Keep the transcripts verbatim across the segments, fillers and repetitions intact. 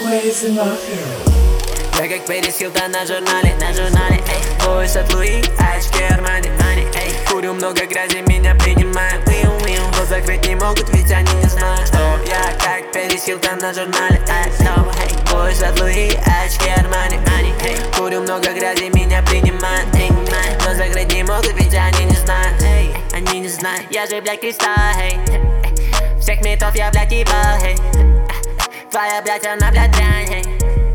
blazing my hair. Я как Пэрис Хилтон на журнале, на журнале, эй. Пояс от Луи, очки Армани, ани, эй. Курю много грязи, меня принимают, уиу, уиу. Но закрыть не могут, ведь они не знают, что я как Пэрис Хилтон на журнале, эй. Эй. Пояс от Луи, очки Армани, ани, эй. Курю много грязи, меня принимают, эй. Но закрыть не могут, ведь они не знают, эй. Они не знают, я же, блядь, кристалл, эй. Всех метов я, блядь, ебал, эй. Твоя, блядь, она, блядь, дрянь, эй.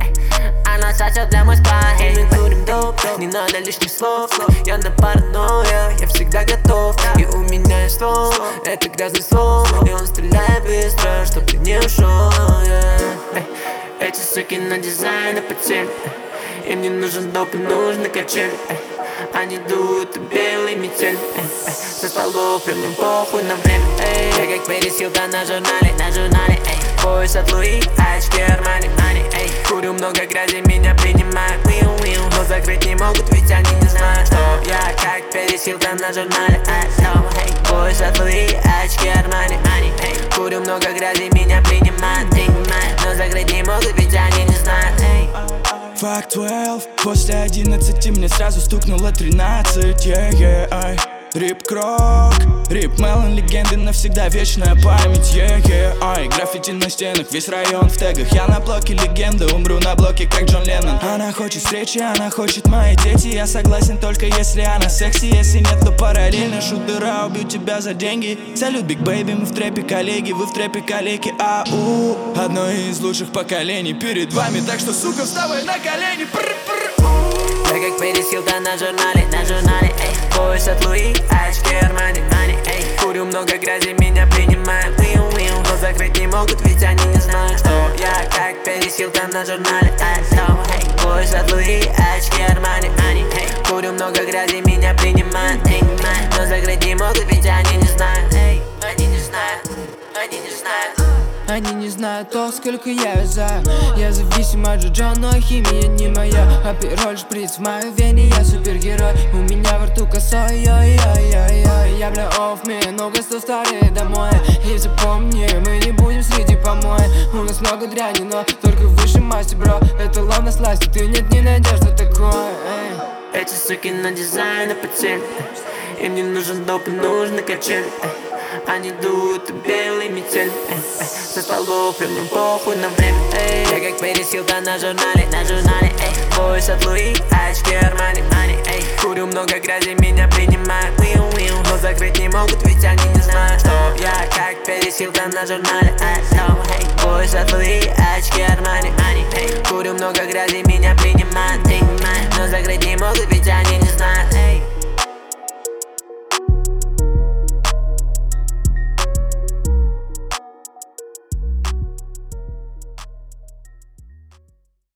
Она сосет для мой спа, эй. Мы курим доп, не надо лишних слов. Я на паранойя, я всегда готов. И у меня есть ствол, это грязный ствол. И он стреляет быстро, чтоб ты не ушел, yeah. Эти суки на дизайн и по цели. Им не нужен доп и нужны качели. Они дуют белый метель. Со столов прям им похуй на время. Я как Пэрис Хилтон на журнале, на журнале, эй. Пояс от Луи, очки Армани, ани, эй. Курю много грязи, меня принимают, уиу, уиу. Но закрыть не могут, ведь они не знают, что я как Пэрис Хилтон на журнале, эй. Пояс от Луи, очки Армани, ани, эй. Курю много грязи, меня принимают, принимают. Но закрыть не могут, ведь они не знают, эй. Факт двенадцать, после одиннадцати мне сразу стукнуло тринадцать, yeah, yeah, ай. Рип Крок, Рип Мелон, легенды навсегда, вечная память, yeah, yeah, ай. Граффити на стенах, весь район в тегах. Я на блоке легенда, умру на блоке, как Джон Леннон. Она хочет встречи, она хочет мои дети. Я согласен только если она секси. Если нет, то параллельно шутера убью тебя за деньги. Салют, Биг Бэйби, мы в трэпе, коллеги. Вы в трэпе, коллеги, ау. Одно из лучших поколений перед вами. Так что, сука, вставай на колени. Пр-пр. Я как Пэрис Хилтон на журнале, на журнале, эй. Пояс от Луи, очки Армани, ани, эй. Курю много грязи, меня принимают, уиу, уиу. Но закрыть не могут, ведь они не знают, что я как Пэрис Хилтон на журнале, эй. Пояс от Луи, очки Армани, ани, эй. Курю много грязи, меня принимают, эй. Но закрыть не могут, ведь они не знают, эй. Они не знают, они не знают. Они не знают то, сколько я вязаю. Я зависим от Джо, но химия не моя. А пироль шприц в моей вене, я супергерой. У меня во рту косой, йой-йой-йой-йой. Я бля офф, мне много сто старее домой. И запомни, мы не будем среди помоек. У нас много дряни, но только в высшей массе, бро. Это лав на сласти, ты нет, не найдешь, что такое, эй. Эти суки на дизайн и по цели. Им не нужен доп и нужны качели. Они дуют белый метель, эй, эй. Со столов прям им похуй на время, эй. Я как Пэрис Хилтон на журнале, на журнале, эй. Пояс от Луи, очки Армани, ани, эй. Курю много грязи, меня принимают, уиу, уиу. Но закрыть не могут, ведь они не знают, что я как Пэрис Хилтон на журнале, эй. Пояс от Луи, очки Армани, ани, эй. Курю много грязи, меня принимают, эй.